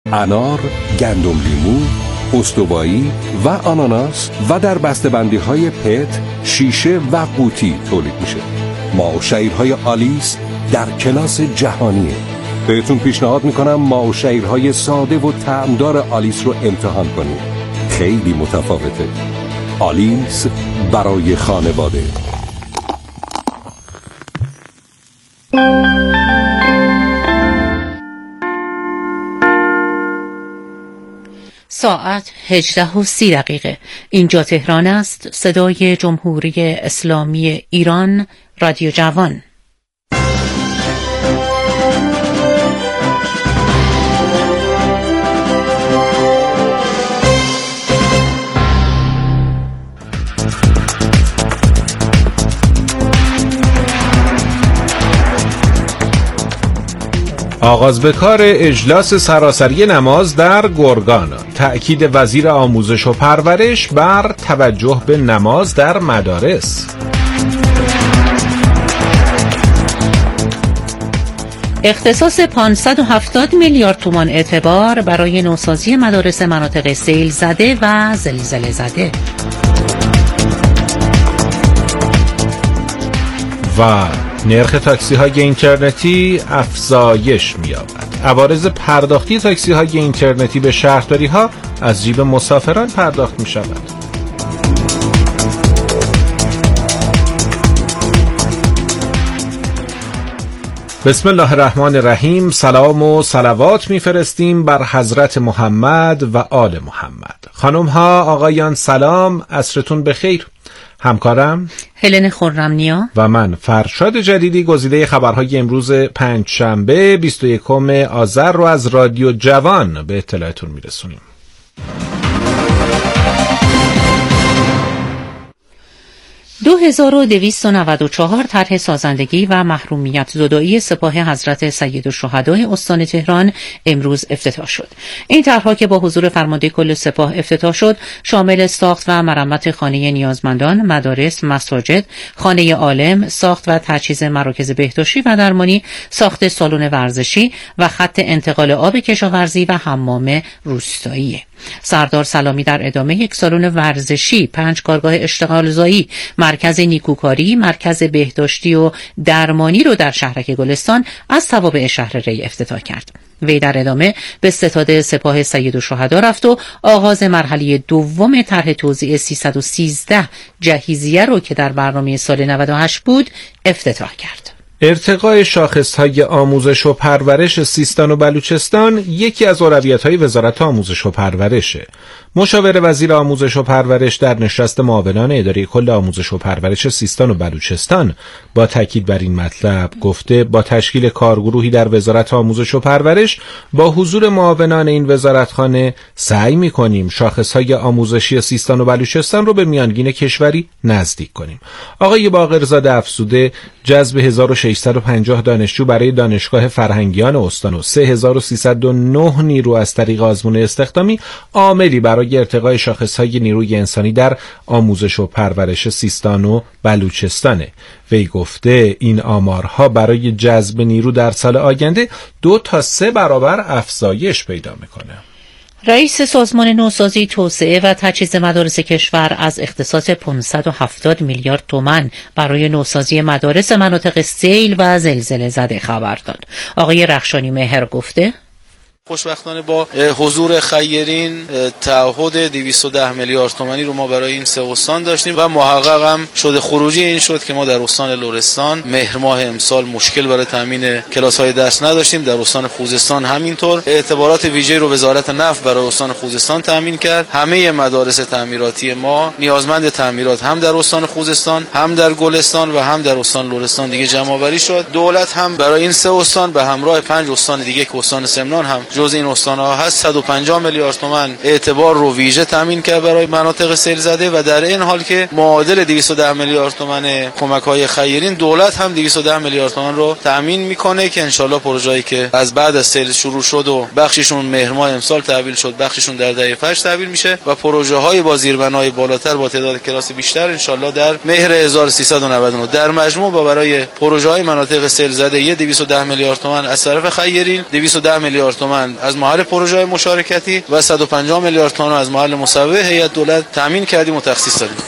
انار، گندم لیمو، استوایی و آناناس و در بسته‌بندی‌های پت، شیشه و قوطی تولید میشه. ماه و شعیرهای آلیس در کلاس جهانیه. بهتون پیشنهاد میکنم ماه و شعیرهای ساده و طعمدار آلیس رو امتحان کنید. خیلی متفاوته. آلیس برای خانواده. ساعت 18:30. اینجا تهران است. صدای جمهوری اسلامی ایران، رادیو جوان. آغاز به کار اجلاس سراسری نماز در گرگان. تأکید وزیر آموزش و پرورش بر توجه به نماز در مدارس. اختصاص 570 میلیارد تومان اعتبار برای نوسازی مدارس مناطق سیل زده و زلزله زده. و نرخ تاکسی های اینترنتی افزایش می‌یابد. عوارض پرداختی تاکسی های اینترنتی به شهرداری ها از جیب مسافران پرداخت می شود. بسم الله الرحمن الرحیم. سلام و صلوات میفرستیم بر حضرت محمد و آل محمد. خانم ها، آقایان، سلام، عصرتون بخیر. همکارم هلن خرمنیا و من فرشاد جدیدی گزیده خبرهای امروز پنجشنبه 21 آذر رو از رادیو جوان به اطلاعتون میرسونیم. 2294 طرح سازندگی و محرومیت زدایی سپاه حضرت سیدالشهداء استان تهران امروز افتتاح شد. این طرح‌ها که با حضور فرمانده کل سپاه افتتاح شد شامل ساخت و مرمت خانه نیازمندان، مدارس، مساجد، خانه عالم، ساخت و تجهیز مراکز بهداشتی و درمانی، ساخت سالن ورزشی و خط انتقال آب کشاورزی و حمام روستایی. سردار سلامی در ادامه یک سالن ورزشی، 5 کارگاه اشتغالزایی، مرکز نیکوکاری، مرکز بهداشتی و درمانی رو در شهرک گلستان از توابع شهر ری افتتاح کرد. وی در ادامه به ستاد سپاه سیدالشهداء رفت و آغاز مرحله دوم طرح توزیع 313 جهیزیه رو که در برنامه سال 98 بود افتتاح کرد. ارتقای شاخصهای آموزش و پرورش سیستان و بلوچستان یکی از اولویت‌های وزارت آموزش و پرورشه. مشاور وزیر آموزش و پرورش در نشست معاونان اداره کل آموزش و پرورش سیستان و بلوچستان با تاکید بر این مطلب گفته با تشکیل کارگروهی در وزارت آموزش و پرورش با حضور معاونان این وزارتخانه سعی می‌کنیم شاخصهای آموزشی سیستان و بلوچستان رو به میانگین کشوری نزدیک کنیم. آقای باقرزاده افزوده جذب 1650 دانشجو برای دانشگاه فرهنگیان استان و 3309 نیرو از طریق آزمون استخدامی عاملی برای ارتقای شاخصهای نیروی انسانی در آموزش و پرورش سیستان و بلوچستانه. وی گفته این آمارها برای جذب نیرو در سال آینده 2 تا 3 برابر افزایش پیدا میکنه. رئیس سازمان نوسازی، توسعه و تجهیز مدارس کشور از اختصاص 570 میلیارد تومان برای نوسازی مدارس مناطق سیل و زلزله زده خبر داد. آقای رخشانی مهر گفته خوشبختانه با حضور خیرین تعهد 210 میلیارد تومانی رو ما برای این 3 استان داشتیم و محقق هم شده. خروجی این شد که ما در استان لرستان مهر ماه امسال مشکل برای تامین کلاس‌های درس نداشتیم. در استان خوزستان همینطور. اعتبارات ویژه رو وزارت نفت برای استان خوزستان تامین کرد. همه مدارس تعمیراتی ما نیازمند تعمیرات هم در استان خوزستان، هم در گلستان و هم در استان لرستان دیگه جمع آوری شد. دولت هم برای این 3 استان به همراه 5 استان دیگه که استان سمنان هم جز این استان‌ها هست 150 میلیارد تومان اعتبار رو ویژه تامین کرد برای مناطق سیل زده و در این حال که معادل 210 میلیارد تومان کمک‌های خیرین، دولت هم 210 میلیارد تومان رو تامین میکنه که انشالله پروژه‌ای که از بعد از سیل شروع شد و بخششون مهر ماه امسال تحویل شد، بخششون در دهه 8 تحویل میشه و پروژه‌های با زیربنای بالاتر با تعداد کلاس بیشتر انشالله در مهر 1399 در مجموع با برای پروژه‌های مناطق سیل زده 210 میلیارد تومان از طرف خیرین، 210 میلیارد تومان تومان از محل پروژه مشارکتی و 150 میلیارد تومان از محل مصوبه هیئت دولت تامین کردیم و تخصیص دادیم.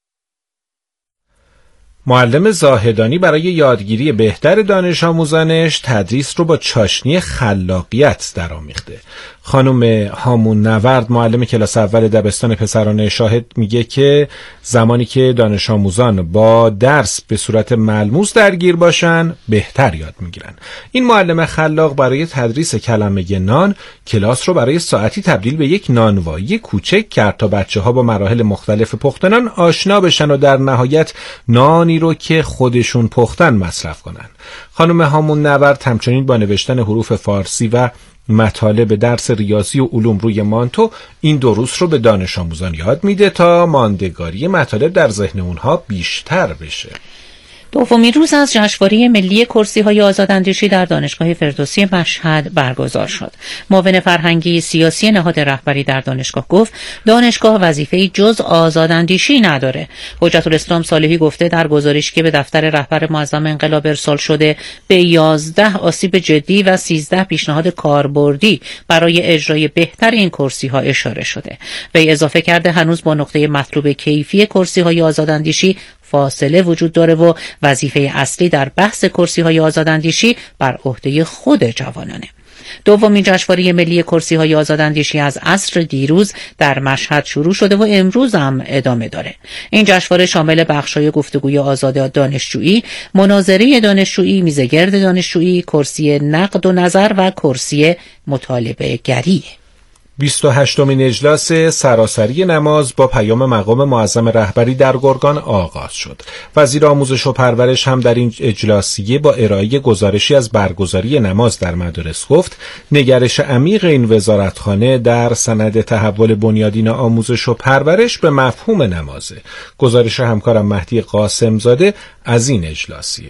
معلم زاهدانی برای یادگیری بهتر دانش آموزانش تدریس رو با چاشنی خلاقیت درآمیخته. خانم هامون نورد معلم کلاس اول دبستان پسران شاهد میگه که زمانی که دانش آموزان با درس به صورت ملموس درگیر باشن بهتر یاد میگیرن. این معلم خلاق برای تدریس کلمه نان کلاس رو برای ساعتی تبدیل به یک نانوایی کوچک کرد تا بچه‌ها با مراحل مختلف پخت نان آشنا بشن و در نهایت نانی رو که خودشون پختن مصرف کنن. خانم هامون نورد همچنین با نوشتن حروف فارسی و مطالب درس ریاضی و علوم روی مانتو این دروس رو به دانش آموزان یاد میده تا ماندگاری مطالب در ذهن اونها بیشتر بشه. دومین روز از جشنواره ملی کرسی‌های آزاداندیشی در دانشگاه فردوسی مشهد برگزار شد. معاون فرهنگی سیاسی نهاد رهبری در دانشگاه گفت دانشگاه وظیفه‌ای جز آزاداندیشی نداره. حجت الاسلام صالحی گفته در گزارشی که به دفتر رهبر معظم انقلاب ارسال شده به 11 آسیب جدی و 13 پیشنهاد کاربردی برای اجرای بهتر این کرسی‌ها اشاره شده. وی اضافه کرده هنوز با نقطه مطلوب کیفی کرسی‌های آزاداندیشی فاصله وجود داره و وظیفه اصلی در بحث کرسی‌های آزاداندیشی بر عهده خود جوانانه. دومین جشنواره ملی کرسی‌های آزاداندیشی از عصر دیروز در مشهد شروع شده و امروز هم ادامه داره. این جشنواره شامل بخش‌های گفتگوی آزاد دانشجویی، مناظره دانشجویی، میزگرد دانشجویی، کرسی نقد و نظر و کرسی مطالبه گری. 28مین اجلاس سراسری نماز با پیام مقام معظم رهبری در گرگان آغاز شد. وزیر آموزش و پرورش هم در این اجلاسیه با ارائه گزارشی از برگزاری نماز در مدارس گفت نگرش عمیق این وزارتخانه در سند تحول بنیادین آموزش و پرورش به مفهوم نمازه. گزارش همکارم مهدی قاسم زاده از این اجلاسیه.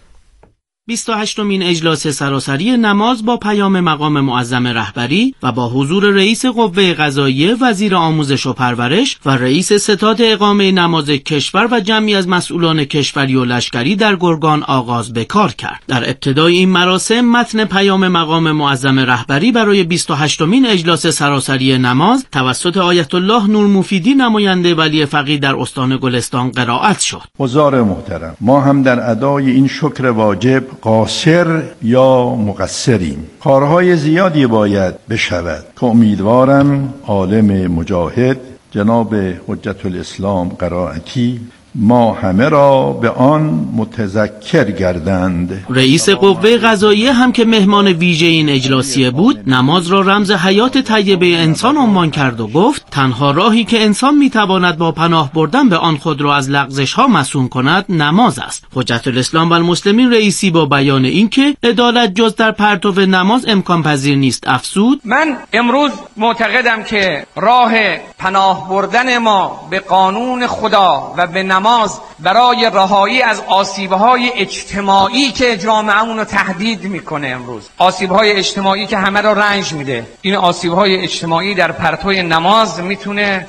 28مین اجلاس سراسری نماز با پیام مقام معظم رهبری و با حضور رئیس قوه قضاییه، وزیر آموزش و پرورش و رئیس ستاد اقامه نماز کشور و جمعی از مسئولان کشوری و لشکری در گرگان آغاز به کار کرد. در ابتدای این مراسم متن پیام مقام معظم رهبری برای 28مین اجلاس سراسری نماز توسط آیت الله نورمفیدی نماینده ولی فقیه در استان گلستان قرائت شد. حضار محترم، ما هم در ادای این شکر واجب قاصر یا مقصریم. کارهای زیادی باید بشود که امیدوارم عالم مجاهد جناب حجت الاسلام قرائتی ما همه را به آن متذکر گردند. رئیس قوه قضاییه هم که مهمان ویژه این اجلاسیه بود نماز را رمز حیات طیبه انسان عنوان کرد و گفت تنها راهی که انسان میتواند با پناه بردن به آن خود را از لغزش ها مصون کند نماز است. حجت الاسلام و المسلمین رئیسی با بیان اینکه عدالت جز در پرتو نماز امکان پذیر نیست افزود من امروز معتقدم که راه پناه بردن ما به قانون خدا و به نماز برای رهایی از آسیب‌های اجتماعی که جامعه‌مون رو تهدید میکنه، امروز آسیب‌های اجتماعی که همه را رنج میده، این آسیب‌های اجتماعی در پرتوی نماز میتونه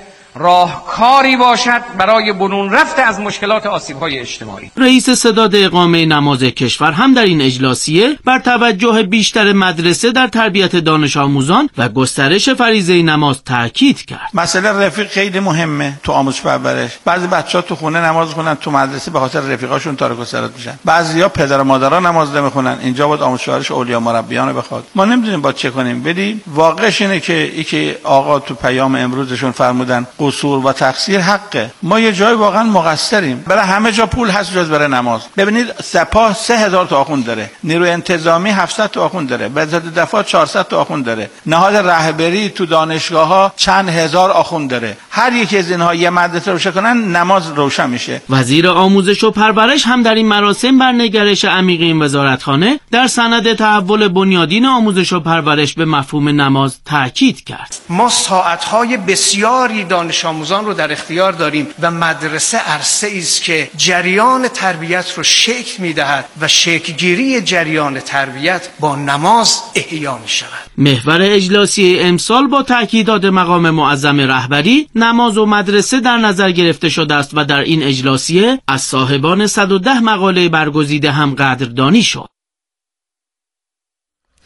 راهکاری باشد برای برون رفت از مشکلات آسیب‌های اجتماعی. رئیس ستاد اقامه نماز کشور هم در این اجلاسیه بر توجه بیشتر مدرسه در تربیت دانش آموزان و گسترش فریضه نماز تاکید کرد. مسئله رفیق خیلی مهمه تو آموزش پرورش. بعضی بچه‌ها تو خونه نماز می‌خونن، تو مدرسه به خاطر رفیقاشون تارک الصلات میشن. بعضیا پدر و مادرها نماز نمی‌خونن. اینجا باید آموزش پرورش اولیا مربیان رو بخواد. ما نمی‌دونیم با چه کنیم. ولی واقعش اینه که آقا تو پیام امروزشون فرمودن قصور و تقصیر حقه. ما یه جای واقعا مقصریم. برای همه جا پول هست جز برای نماز. ببینید سپاه 3000 تا آخوند داره، نیروی انتظامی 700 تا آخوند داره، وزارت دفاع 400 تا آخوند داره، نهاد رهبری تو دانشگاه‌ها چند هزار آخوند داره. هر یکی از اینها یه مدرسه روشن کنن نماز روشن میشه. وزیر آموزش و پرورش هم در این مراسم بر نگرش عمیق این وزارتخانه در سند تحول بنیادین آموزش و پرورش به مفهوم نماز تاکید کرد. ما ساعت‌های بسیاری دانش آموزان رو در اختیار داریم و مدرسه عرصه‌ای است که جریان تربیت رو شکل می‌دهد و شکل‌گیری جریان تربیت با نماز احیا می‌شود. محور اجلاسی امسال با تأکیدات مقام معظم رهبری نماز و مدرسه در نظر گرفته شده است و در این اجلاسیه از صاحبان 110 مقاله برگزیده هم قدردانی شد.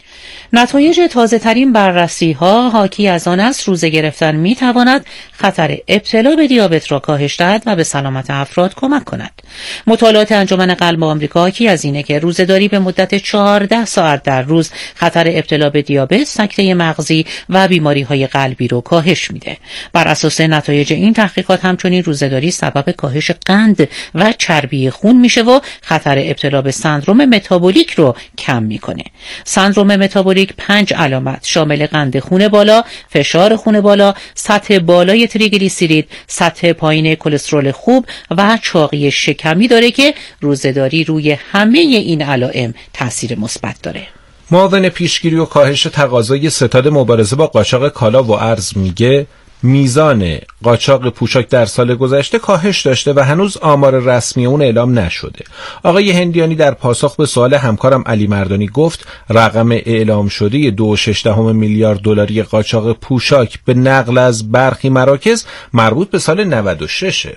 نتایج تازه ترین بررسی ها حاکی از آن است روزه گرفتن می تواند خطر ابتلا به دیابت را کاهش دهد و به سلامت افراد کمک کند. مطالعات انجمن قلب آمریکا حاکی از اینه که روزه‌داری به مدت 14 ساعت در روز خطر ابتلا به دیابت، سکته مغزی و بیماری‌های قلبی رو کاهش میده. بر اساس نتایج این تحقیقات همچنین روزه‌داری سبب کاهش قند و چربی خون میشه و خطر ابتلا به سندروم متابولیک رو کم میکنه. سندروم متابولیک 5 علامت شامل قند خون بالا، فشار خون بالا، سطح بالای تریگلیسیرید، سطح پایین کلسترول خوب و چاقی شکمی داره که روزه‌داری روی همه این علائم تاثیر مثبت داره. معاون پیشگیری و کاهش تقاضای ستاد مبارزه با قاچاق کالا و ارز میگه میزان قاچاق پوشاک در سال گذشته کاهش داشته و هنوز آمار رسمی اون اعلام نشده. آقای هندیانی در پاسخ به سوال همکارم علی مردانی گفت رقم اعلام شده 2.6 میلیارد دلاری قاچاق پوشاک به نقل از برخی مراکز مربوط به سال 96.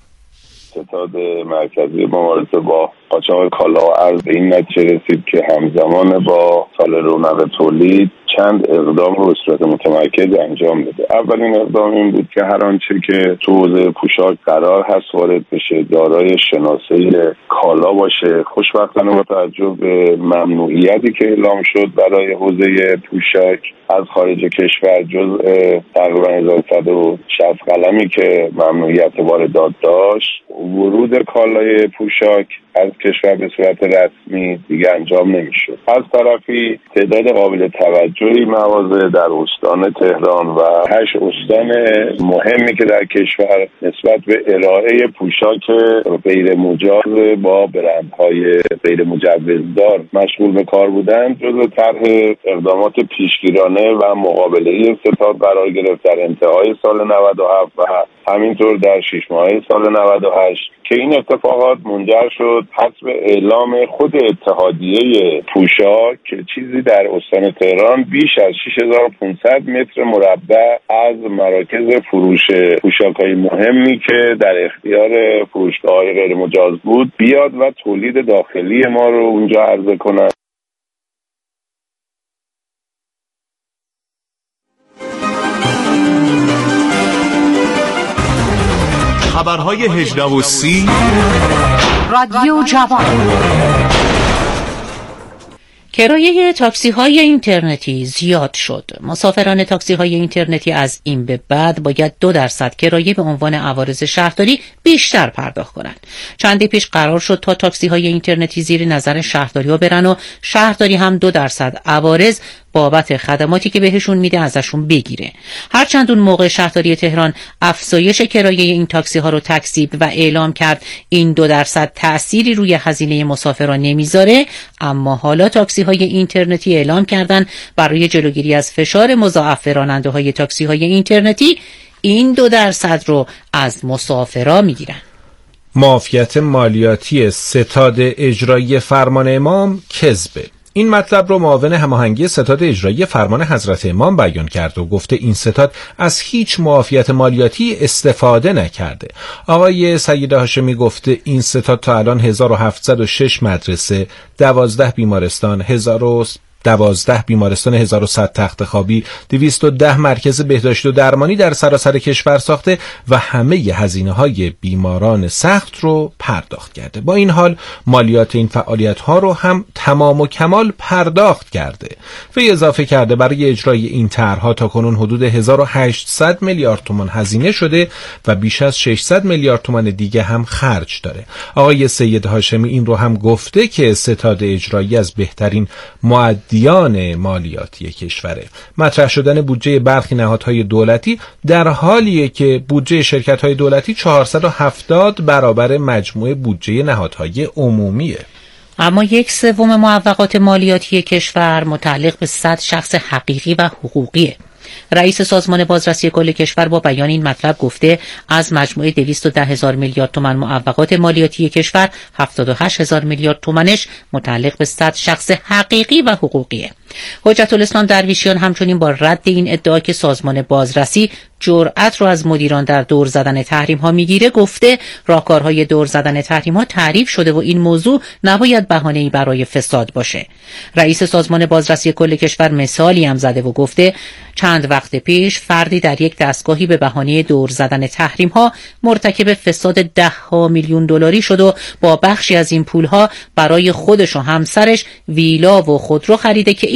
ستاد مرکزی مبارزه با قاچاق کالا و ارز به این نتیجه رسید که همزمان با سال رونق تولید چند اقدام رو به صورت متمرکز انجام بده. اولین اقدام این بود که هر آنچه که تو حوزه پوشاک قرار هست وارد بشه دارای شناسه کالا باشه. خوشبختانه با توجه به ممنوعیتی که اعلام شد برای حوزه پوشاک از خارج کشور جزء تقریبا 1160 قلمی که ممنوعیت واردات داشت، ورود کالای پوشاک از کشور به صورت رسمی دیگه انجام نمیشد. از طرفی تعداد قابل توجهی مواضع در استان تهران و 8 استان مهمی که در کشور نسبت به ارائه پوشاک غیر مجاز با برندهای غیر مجوزدار مشغول به کار بودند جزو طرح اقدامات پیشگیرانه و مقابله‌ای ستاد قرار گرفت در انتهای سال 97 و همینطور در 6 ماهه سال 98 که این اتفاقات منجر شد حسب اعلام خود اتحادیه پوشاک که چیزی در استان تهران بیش از 6500 متر مربع از مراکز فروش پوشاک‌های مهمی که در اختیار فروشگاه‌های غیر مجاز بود بیاد و تولید داخلی ما رو اونجا عرضه کنند. خبرهای 18:30 رادیو جوان. کرایه تاکسی‌های اینترنتی زیاد شد. مسافران تاکسی‌های اینترنتی از این به بعد باید 2% کرایه به عنوان عوارض شهرداری بیشتر پرداخت کنند. چندی پیش قرار شد تا تاکسی‌های اینترنتی زیر نظر شهرداری‌ها برن و شهرداری هم 2% عوارض بابت خدماتی که بهشون میده ازشون بگیره. هرچند اون موقع شهرداری تهران افزایش کرایه این تاکسی ها رو تکذیب و اعلام کرد این 2% تأثیری روی هزینه مسافران نمیذاره، اما حالا تاکسی های اینترنتی اعلام کردن برای جلوگیری از فشار مضاعف راننده های تاکسی های اینترنتی این 2% رو از مسافرا میگیرن. معافیت مالیاتی ستاد اجرایی فرمان امام کذبه. این مطلب رو معاون هماهنگی ستاد اجرایی فرمان حضرت امام بیان کرد و گفته این ستاد از هیچ معافیت مالیاتی استفاده نکرده. آقای سید هاشمی گفته این ستاد تا الان 1706 مدرسه، 12 بیمارستان، 1100 تخت خوابی، 210 مرکز بهداشت و درمانی در سراسر کشور ساخته و همه هزینه‌های بیماران سخت رو پرداخت کرده. با این حال مالیات این فعالیت‌ها رو هم تمام و کمال پرداخت کرده. وی اضافه کرده برای اجرای این طرح‌ها تاکنون حدود 1800 میلیارد تومان هزینه شده و بیش از 600 میلیارد تومان دیگه هم خرج داره. آقای سید هاشمی این رو هم گفته که ستاد اجرایی از بهترین دیان مالیاتی کشوره. مطرح شدن بودجه برخی نهادهای دولتی در حالیه که بودجه شرکت‌های دولتی 470 برابر مجموع بودجه نهادهای عمومیه. اما 1/3 معوقات مالیاتی کشور متعلق به 100 شخص حقیقی و حقوقیه. رئیس سازمان بازرسی کل کشور با بیان این مطلب گفته از مجموعه 210,000 میلیارد تومان معوقات مالیاتی کشور 78,000 میلیارد تومانش متعلق به 100 شخص حقیقی و حقوقیه. حجت الاسلام درویشیان همچنین با رد این ادعا که سازمان بازرسی جرأت رو از مدیران در دور زدن تحریم ها میگیره گفته راهکارهای دور زدن تحریم ها تعریف شده و این موضوع نباید بهانه‌ای برای فساد باشه. رئیس سازمان بازرسی کل کشور مثالی هم زده و گفته چند وقت پیش فردی در یک دستگاهی به بهانه دور زدن تحریم ها مرتکب فساد $10 میلیون شد و با بخشی از این پول ها برای خودش و همسرش ویلا و خودرو خریده که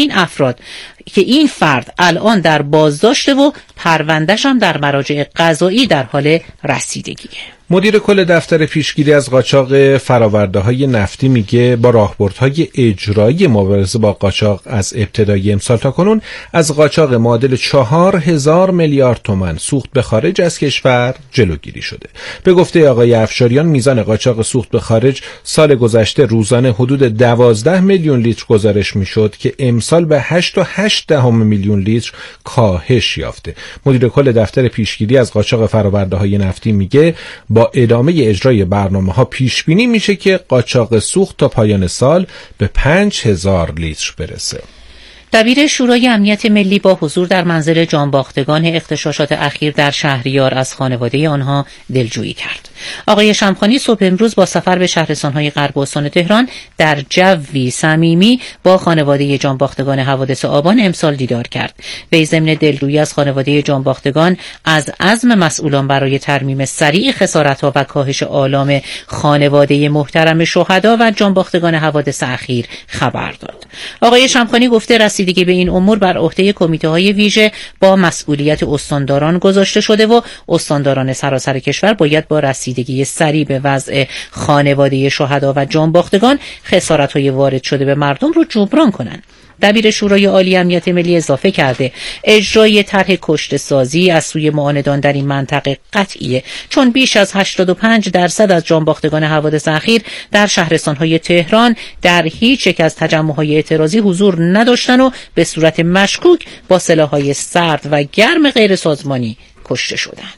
این فرد الان در بازداشته و پرونده‌ش هم در مراجع قضایی در حال رسیدگیه. مدیر کل دفتر پیشگیری از قاچاق فرآورده‌های نفتی میگه با راهبردهای اجرایی مبارزه با قاچاق از ابتدای امسال تا کنون از قاچاق معادل 4000 میلیارد تومان سوخت به خارج از کشور جلوگیری شده. به گفته آقای افشاریان میزان قاچاق سوخت به خارج سال گذشته روزانه حدود 12 میلیون لیتر گزارش میشد که امسال به 8.8 میلیون لیتر کاهش یافته. مدیر کل دفتر پیشگیری از قاچاق فرآورده‌های نفتی میگه با ادامه اجرای برنامه‌ها پیش بینی میشه که قاچاق سوخت تا پایان سال به 5000 لیتر برسه. دبیر شورای امنیت ملی با حضور در منزل جانباختگان اغتشاشات اخیر در شهریار از خانواده آنها دلجویی کرد. آقای شمخانی صبح امروز با سفر به شهرستان‌های غرب استان تهران در جوی صمیمی با خانواده جانباختگان حوادث آبان امسال دیدار کرد. وی ضمن دلجویی از خانواده جانباختگان از عزم مسئولان برای ترمیم سریع خسارت‌ها و کاهش آلام خانواده محترم شهدا و جانباختگان حوادث اخیر خبر داد. آقای شمخانی گفته رسیدگی به این امور بر عهده کمیته‌های ویژه با مسئولیت استانداران گذاشته شده و استانداران سراسر کشور باید با رسیدگی سریع به وضع خانواده شهدا و جانباختگان خسارت‌های وارد شده به مردم رو جبران کنند. دبیر شورای عالی امنیت ملی اضافه کرده اجرای طرح کشته سازی از سوی معاندان در این منطقه قطعیه، چون بیش از 85% از جانباختگان حوادث اخیر در شهرستان‌های تهران در هیچ یک از تجمع‌های اعتراضی حضور نداشتن و به صورت مشکوک با سلاح‌های سرد و گرم غیر سازمانی کشته شدند.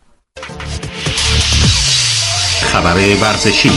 خبر ورزشی.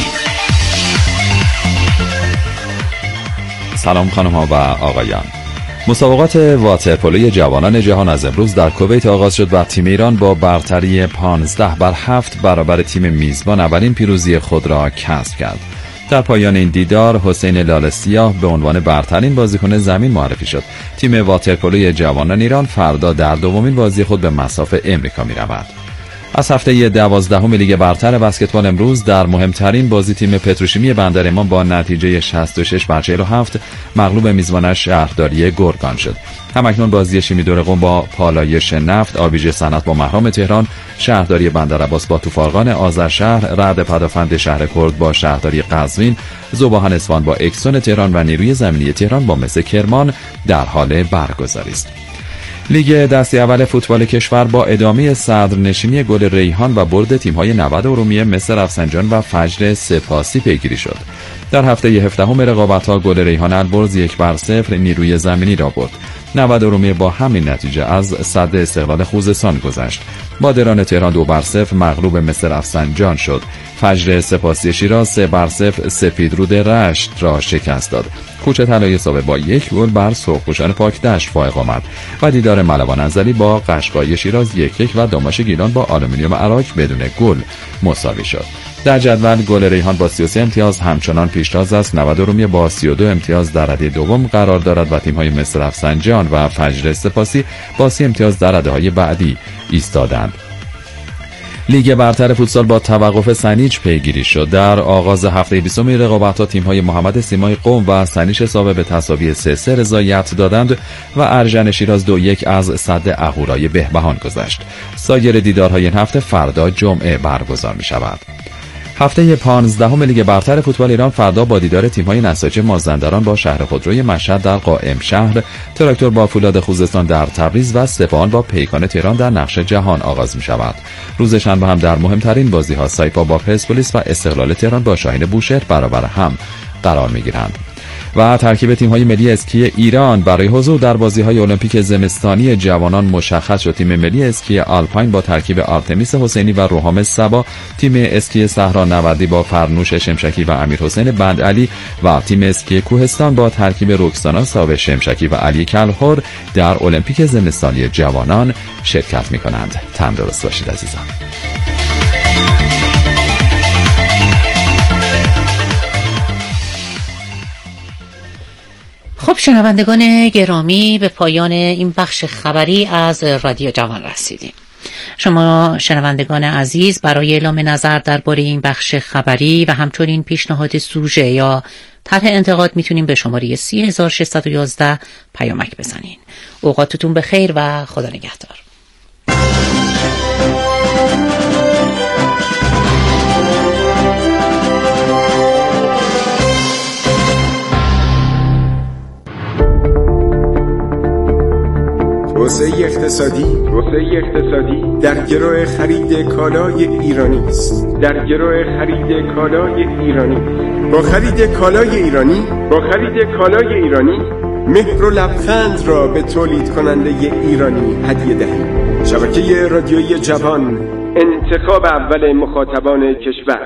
سلام خانم ها و آقایان. مسابقات واترپولوی جوانان جهان از امروز در کویت آغاز شد و تیم ایران با برتری 15-7 برابر تیم میزبان اولین پیروزی خود را کسب کرد. در پایان این دیدار حسین لاله سیاه به عنوان برترین بازیکن زمین معرفی شد. تیم واترپولوی جوانان ایران فردا در دومین بازی خود به مصاف امریکا می رود. از هفته 12 لیگ برتر بسکتبال امروز در مهمترین بازی تیم پتروشیمی بندر امام با نتیجه 66-47 مغلوب میزبانش شهرداری گرگان شد. همکنون بازی شیمیدور قم با پالایش نفت، آبیج صنعت با محرام تهران، شهرداری بندرعباس با توفارقان آذرشهر، رعد پدافند شهر کرد با شهرداری قزوین، ذوباهن اصفهان با اکسون تهران و نیروی زمینی تهران با مس کرمان در حال برگزاری است. لیگ دسته اول فوتبال کشور با ادامه صدرنشینی گل ریحان و برد تیم‌های 90 ارومیه مثل رفسنجان و فجر سپاسی پیگیری شد. در هفته 17 رقابت‌ها گل ریحان البرز 1-0 نیروی زمینی را برد. 90 ارومیه با همین نتیجه از صد استقلال خوزستان گذشت. بادران تهران 2-0 مغلوب مثل رفسنجان شد. فجر سپاسی شیراز 3-0 سپیدرود رشت را شکست داد. کوچ طلایی صابه با 1 گل بر سرخپوشان پاک دشت فائق آمد و دیدار ملوان انزلی با قشقایی شیراز 1-1 و داماش گیلان با آلومینیوم عراق بدون گل مساوی شد. در جدول گل ریحان با 33 امتیاز همچنان پیشتاز است. 90 ارومیه با 32 امتیاز در رده دوم قرار دارد و تیم‌های مثل رفسنجان و فجر سپاسی با 30 امتیاز در رده‌های بعدی ایستادند. لیگ برتر فوتسال با توقف سنیج پیگیری شد. در آغاز هفته 20 رقابت‌ها تیم‌های محمد سیمای قم و سنیش ساوه به تساوی 3-3 رضایت دادند و ارژن شیراز 2-1 از صد اهورای بهبهان گذشت. سایر دیدارهای این هفته فردا جمعه برگزار می‌شود. هفته 15 لیگ برتر فوتبال ایران فردا با دیدار تیم‌های نساجی مازندران با شهر خودروی مشهد در قائم شهر، تراکتور با فولاد خوزستان در تبریز و سپاهان با پیکان تهران در نقش جهان آغاز می‌شود. روز شنبه هم در مهمترین بازی‌ها سایپا با پرسپولیس و استقلال تهران با شاهین بوشهر برابر هم قرار می‌گیرند. و ترکیب تیم‌های ملی اسکی ایران برای حضور در بازی‌های المپیک زمستانی جوانان مشخص شد. تیم ملی اسکی آلپاین با ترکیب آرتمیس حسینی و روحام صبا، تیم اسکی صحرا نوردی با فرنوش شمشکی و امیرحسین بندعلی و تیم اسکی کوهستان با ترکیب رکسانا صابر شمشکی و علی کلهر در المپیک زمستانی جوانان شرکت می‌کنند. تندرست باشید عزیزان. خب شنوندگان گرامی، به پایان این بخش خبری از رادیو جوان رسیدیم. شما شنوندگان عزیز برای اعلام نظر درباره این بخش خبری و همچنین پیشنهاد سوژه یا طرح انتقاد میتونین به شماره 3611 پیامک بزنین. اوقاتتون بخیر و خدا نگهدار. توسعه اقتصادی در گرو خرید کالای ایرانی است. با خرید کالای ایرانی مهر و لبخند را به تولید کننده ایرانی هدیه دهید. شبکه رادیویی جوان، انتخاب اول مخاطبان کشور.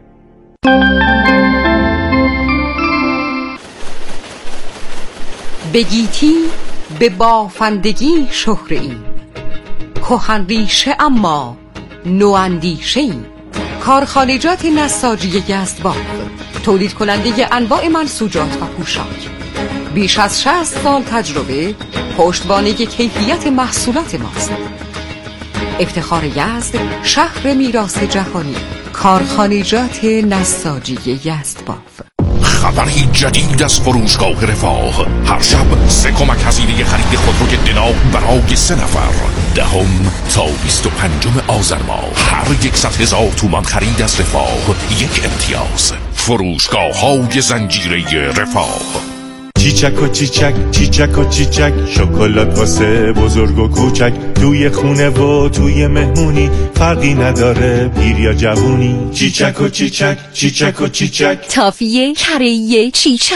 بگیتی به بافندگی شهره‌ای، کهن ریشه اما نواندیشه‌ای. کارخانجات نساجی یزدباف، تولید کننده انواع منسوجات و پوشاک، بیش از 60 سال تجربه، پشتوانه کیفیت محصولات ماست. افتخار یزد، شهر میراث جهانی. کارخانجات نساجی یزدباف. خبری جدید از فروشگاه رفاه. هر شب 3 کمک هزینه خرید خودروی دنا برای 3 نفر. 10 تا 25 آذر ماه. هر 100,000 تومان خرید از رفاه 1 امتیاز. فروشگاه های زنجیره رفاه. چیچک و چیچک، شکلات واسه بزرگ و کوچک، توی خونه و توی مهمونی فرقی نداره پیر یا جوونی. چیچک و چیچک، تافیه کره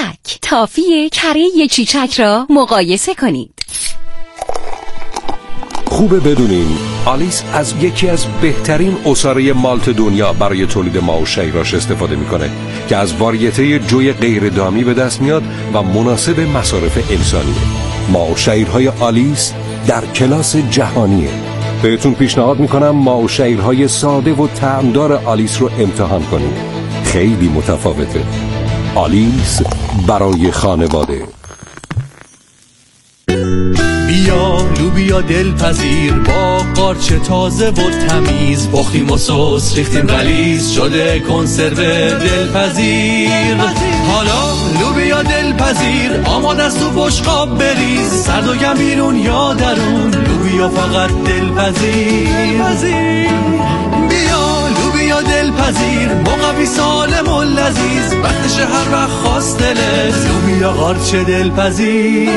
چیچک را مقایسه کنید. خوبه بدونین آلیس از یکی از بهترین عصاره مالت دنیا برای تولید ماو شیراش استفاده میکنه که از واریته جوی غیر دامی به دست میاد و مناسب مصارف انسانیه. ماو شیرهای آلیس در کلاس جهانیه. بهتون پیشنهاد میکنم ماو شیرهای ساده و طعمدار آلیس رو امتحان کنید. خیلی متفاوته. آلیس برای خانواده. بیا لوبیا دلپذیر با قارچ تازه و تمیز، پختیم و سس ریختیم غلیظ شده کنسرو دلپذیر. حالا لوبیا دلپذیر آماده است تو بشقاب بریز، سرد و گمبیرون یا درون لوبیا فقط دلپذیر. بیا لوبیا دلپذیر مقوی سالم و لذیذ، وقتش هر وقت خواست دلت لوبیا قارچ دلپذیر.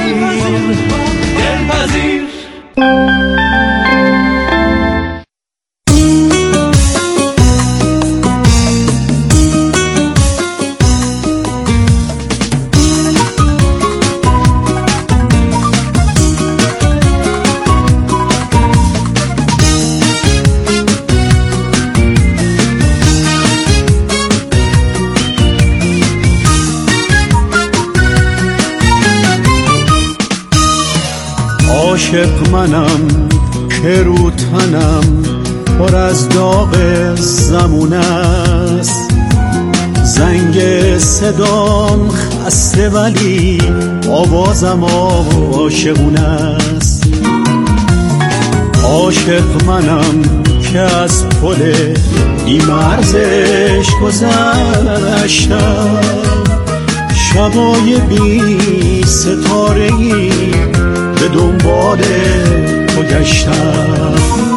عاشق منم که رو تنم پر از داغ زمون است، زنگ صدام خسته ولی آوازم عاشقون است. عاشق منم که از پل بی‌مرزش گذشتم، شبای بی ستاره‌ای به دنبال تو گشتم.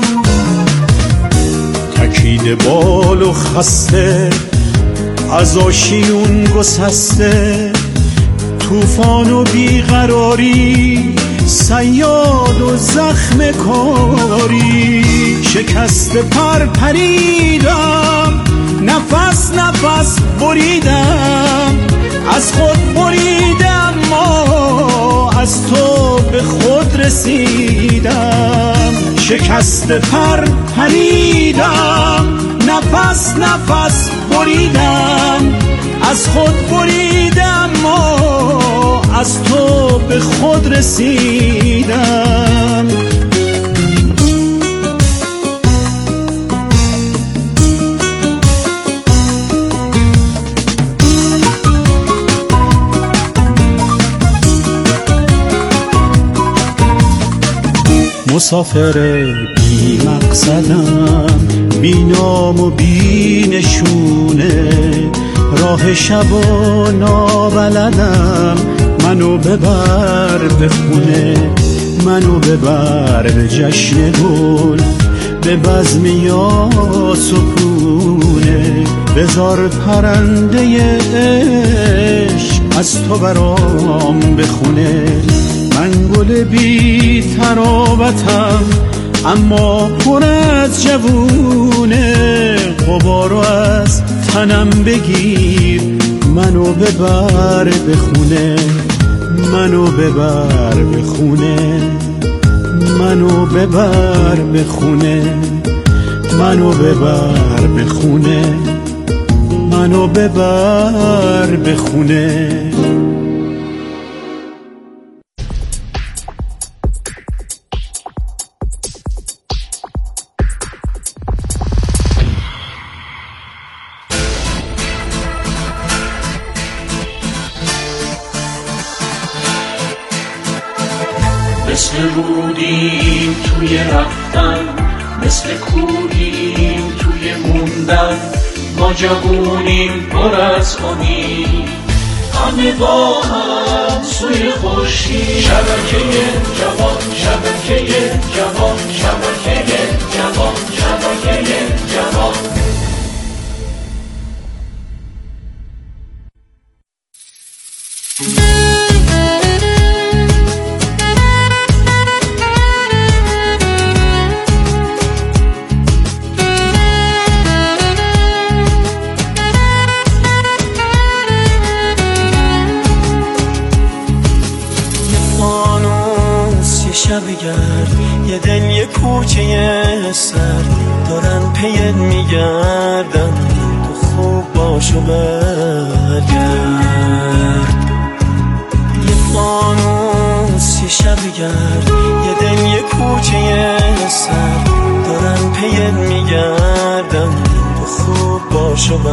تکیده بال و خسته از آشیون گسسته، طوفان و بیقراری صیاد و زخم کاری، شکست پر پریدم نفس بریدم، از خود بریدم اما از تو به خود رسیدم. شکست پر پریدم، نفس نفس بریدم. از خود بریدم اما از تو به خود رسیدم. مسافر بی مقصدم، بی نام و بی نشونه، راه شب و نابلدم. منو ببر به خونه، منو ببر به جشن گل، به بزم یا سکونه. بذار پرنده عشق از تو برام بخونه. من گل بی تراوتم اما پر از جوونه. غبارو از تنم بگیر، منو ببر به خونه، منو ببر به خونه، منو ببر به خونه، منو ببر به خونه، منو ببر به خونه. مثل رودیم توی رفتن، مثل کوریم توی موندن. ما جوونیم پر از امید، همه با هم سوی خورشید. شبکه جوان، شبکه جوان، شبکه جوان، شبکه جوان. یه دل یه کوچه سر دارن پیت میگردن. تو خوب باش و برگرد. یه فانوس یه شب گرد، یه دل یه کوچه سر دارن پیت میگردن. تو خوب باش و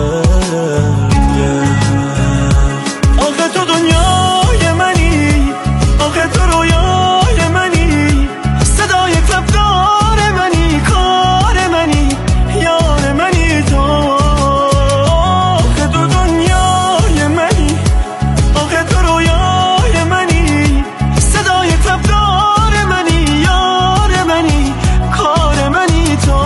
برگرد. آخه تو دنیای منی، آخه تو رویای منی، صدای کفتار منی، کار منی، یار منی. تو آخه تو دنیای منی، آخه تو رویای منی، صدای کفتار منی، یار منی، کار منی. تو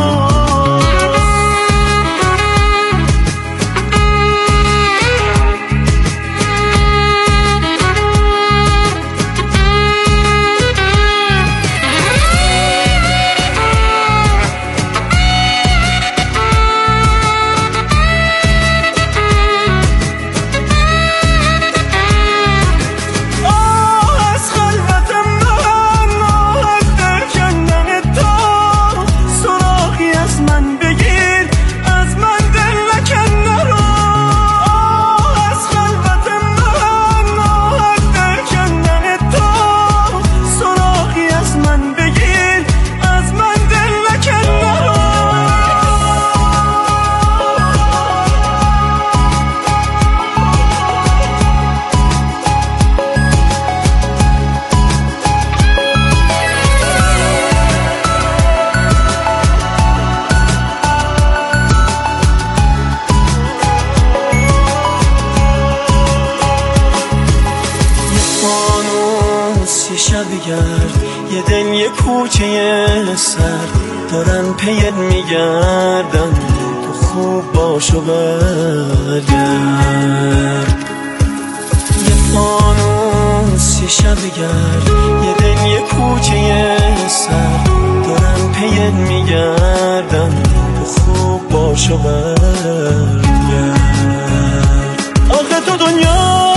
یه دل یه کوچه سر دارن پیت میگردن. تو خوب باش و برگرد. یه فانوس یه شب گرد، یه دل یه کوچه سر دارن پیت میگردن. تو خوب باش و برگرد. آخه تو دنیا